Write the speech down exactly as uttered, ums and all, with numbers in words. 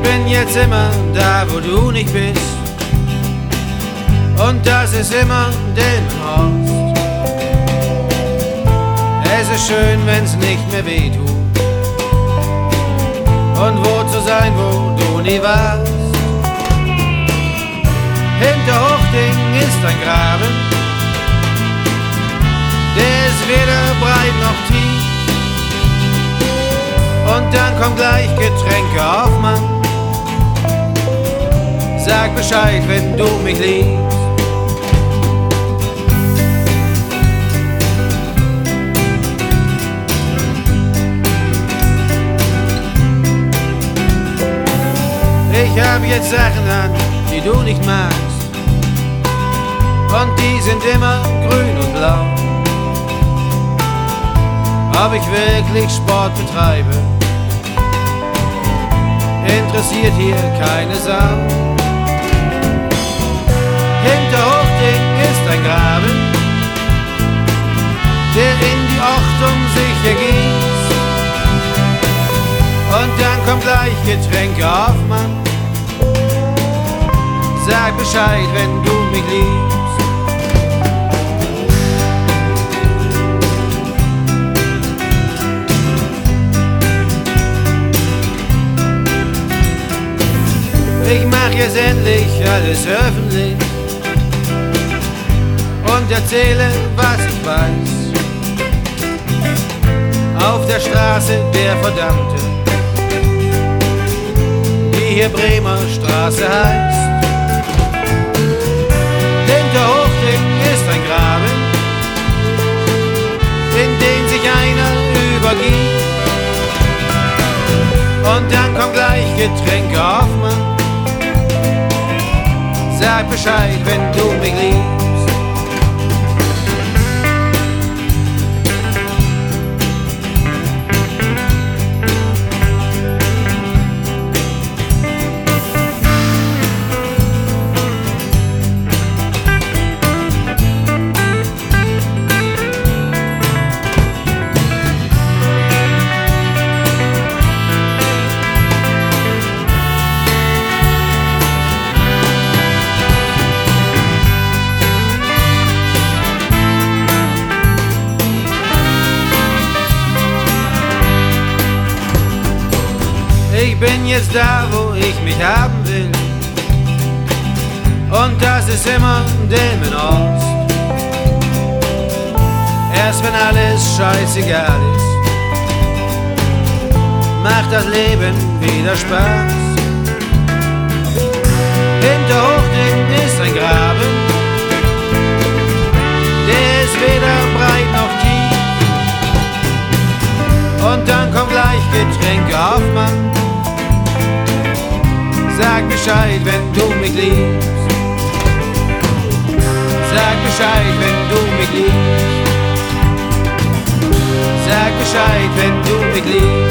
bin jetzt immer da, wo du nicht bist. Und das ist immer Delmenhorst. Es ist schön, wenn's nicht mehr weh tut. Und wo zu sein, wo du nie warst. Hinter Hochding ist ein Graben. Der ist weder breit noch tief. Und dann kommt gleich Getränke auf, Mann. Sag Bescheid, wenn du mich liebst. Ich hab jetzt Sachen an, die du nicht magst. Und die sind immer grün und blau. Ob ich wirklich Sport betreibe, interessiert hier keine Sau. Hinter Hochding ist ein Graben, der in die Ochtum sich ergießt. Und dann kommt gleich Getränke auf, Mann. Sag Bescheid, wenn du mich liebst. Ich mach jetzt endlich alles öffentlich und erzähle, was ich weiß. Auf der Straße der Verdammten, die hier Bremer Straße heißt. Hinter Hochding ist ein Graben, in den sich einer übergibt. Und dann kommt gleich Getränke auf, Mann. Sag Bescheid, wenn du mich liebst. Ich bin jetzt da, wo ich mich haben will. Und das ist immer Delmenhorst. Erst wenn alles scheißegal ist, macht das Leben wieder Spaß. Hinter Hochding ist ein Graben, der ist weder breit noch tief. Und dann kommt gleich Getränke auf, Mann. Sag Bescheid, wenn du mich liebst. Sag Bescheid, wenn du mich liebst. Sag Bescheid, wenn du mich liebst.